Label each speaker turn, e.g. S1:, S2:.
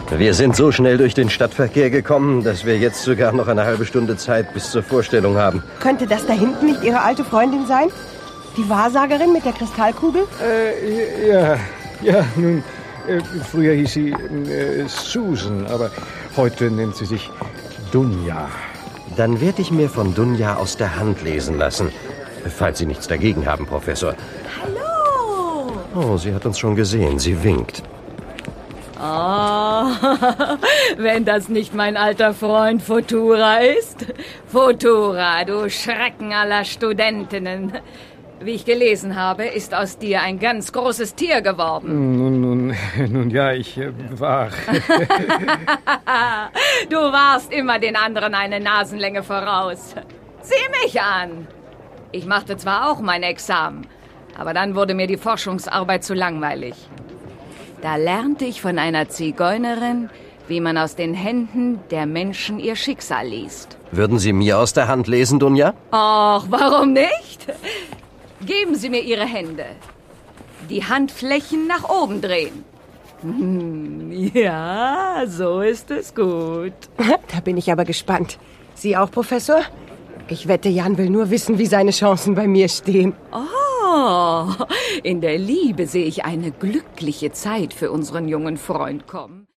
S1: Wir sind so schnell durch den Stadtverkehr gekommen, dass wir jetzt sogar noch eine halbe Stunde Zeit bis zur Vorstellung haben.
S2: Könnte das da hinten nicht Ihre alte Freundin sein? Die Wahrsagerin mit der Kristallkugel?
S3: Ja, nun, früher hieß sie Susan, aber heute nennt sie sich Dunja.
S1: Dann werde ich mir von Dunja aus der Hand lesen lassen. Falls Sie nichts dagegen haben, Professor.
S4: Hallo!
S1: Oh, sie hat uns schon gesehen. Sie winkt.
S4: Oh, wenn das nicht mein alter Freund Futura ist. Futura, du Schrecken aller Studentinnen. Wie ich gelesen habe, ist aus dir ein ganz großes Tier geworden.
S3: Nun ja, ich war...
S4: Du warst immer den anderen eine Nasenlänge voraus. Sieh mich an. Ich machte zwar auch mein Examen, aber dann wurde mir die Forschungsarbeit zu langweilig. Da lernte ich von einer Zigeunerin, wie man aus den Händen der Menschen ihr Schicksal liest.
S1: Würden Sie mir aus der Hand lesen, Dunja?
S4: Ach, warum nicht? Geben Sie mir Ihre Hände. Die Handflächen nach oben drehen. Ja, so ist es gut.
S2: Da bin ich aber gespannt. Sie auch, Professor? Ich wette, Jan will nur wissen, wie seine Chancen bei mir stehen.
S4: Oh, in der Liebe sehe ich eine glückliche Zeit für unseren jungen Freund kommen.